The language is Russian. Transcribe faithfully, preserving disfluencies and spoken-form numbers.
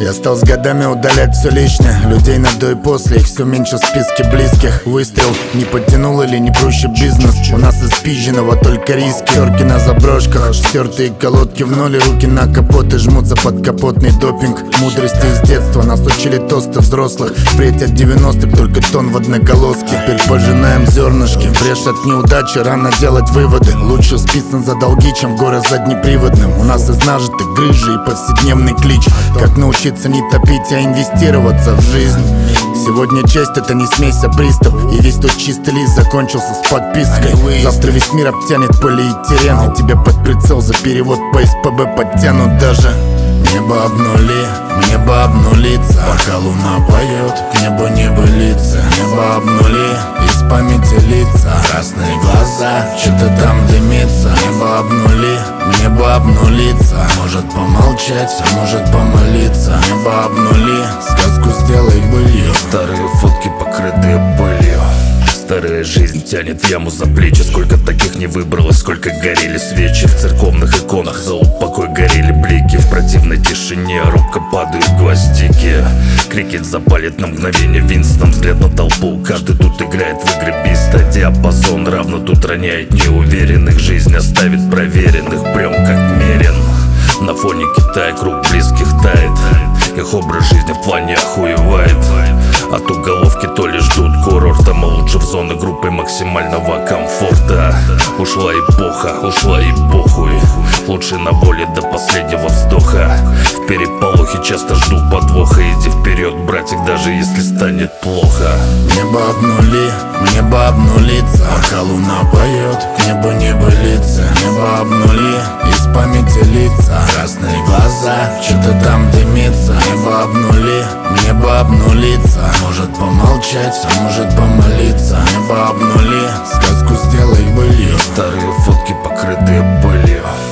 Я стал с годами удалять все лишнее, людей на до и после, их все меньше в списке близких. Выстрел не подтянул или не проще бизнес. У нас из пизженого только риски. Терки на заброшках, стертые колодки в ноль, руки на капот и жмутся под капотный допинг. Мудрости из детства нас учили тосты взрослых. Впредь от девяностых только тон в одноголоске. Теперь пожинаем зернышки, брешь от неудачи, рано делать выводы. Лучше спиться за долги, чем в горы заднеприводным. У нас из нажитых грыжи и повседневный клич. Как научиться не топить, а инвестироваться в жизнь. Сегодня честь — это не смесь, а приступ. И весь тот чистый лист закончился с подпиской. Завтра весь мир обтянет полиэтилен, и тебе под прицел за перевод по эс пэ бэ подтянут даже. Небо обнули, небо обнулится, пока луна поет, к небу небылица. Небо обнули, из памяти лица, красные глаза, что-то там дымится. Небо обнули, небо обнулится, может помолчать, а может помолиться. Небо обнули, сказку сделай былью. Старые фотки, покрытые пылью. Старая жизнь тянет яму за плечи. Сколько таких не выбралось, сколько горели свечи. В церковных иконах за упокой горели блики. В противной тишине робко падают гвоздики. Крикет запалит на мгновение Винстон, взгляд на толпу. Каждый тут играет в игры биста. Диапазон равно тут роняет неуверенных. Жизнь оставит проверенных, прям как мерен. На фоне Китая круг близких тает. Их образ жизни в плане охуевает. От уголовки то ли ждут курорта, мы лучше в зоны группы максимального комфорта. Ушла эпоха, ушла и похуй. Лучше на воле до последнего вздоха. В переполохе часто жду подвоха. Иди вперед, братик, даже если станет плохо. Небо обнули, небо обнулится, пока луна поет, к небу небылица. Небо обнули, из памяти лица, красные глаза, что-то там дымится. Небо обнули, небо обнулится, может помолчать, а может помолиться. Небо обнули, сказку сделай былью. Старые фотки, покрытые пылью.